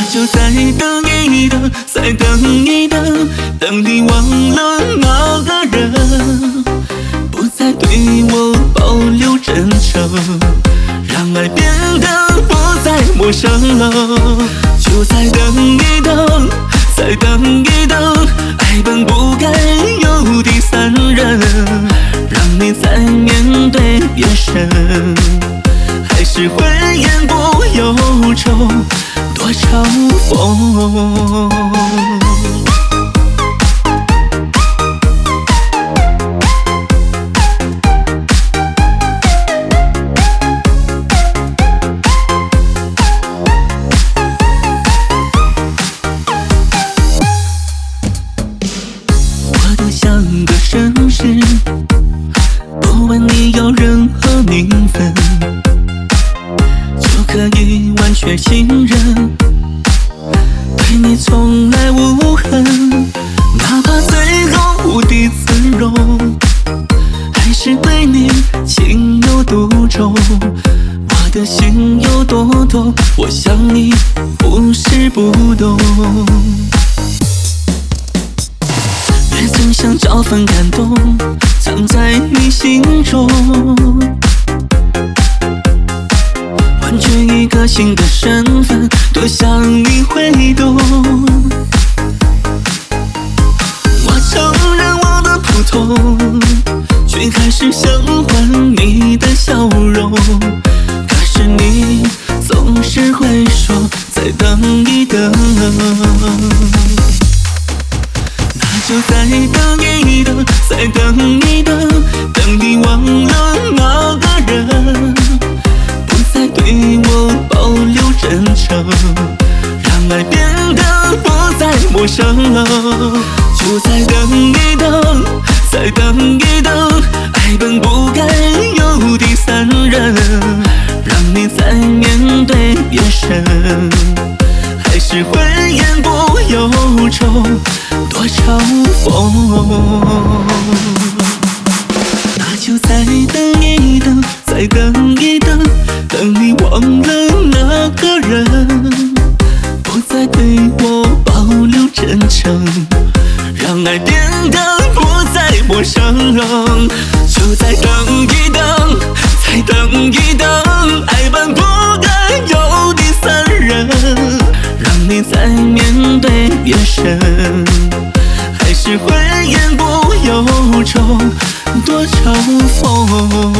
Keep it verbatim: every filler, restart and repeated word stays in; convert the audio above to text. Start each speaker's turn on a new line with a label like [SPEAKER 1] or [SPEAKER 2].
[SPEAKER 1] 就再等一等，再等一等，等你忘了那个人，不再对我保留真诚，让爱变得不再陌生了。就再等一等，再等一等，爱本不该有第三人，让你再面对眼神，还是会言不由衷，多嘲讽。我都像个绅士，不问你有任何名分，就可以完全信任，对你从来无恨，哪怕最后无地自容，还是对你情有独钟。我的心有多痛，我想你不是不懂，也曾想找份感动藏在你心中，完全一个新的身份，多想你会懂。我承认我的普通，却还是想换你的笑容。可是你总是会说再等一等，那就再等一等，再等一等，等你忘了那个人，不再对我保留真诚，让爱变得不再陌生了。就再等一等，再等一等，爱本不该有第三人，让你再面对眼神，还是会言不由衷，多嘲讽。那就再等一等，再等一等，等你忘了那个人，不再对我保留真诚，让爱变得不再陌生。就再等一等，再等一等，爱本不该有第三人，让你再面对眼神，还是会言不由衷，多嘲讽。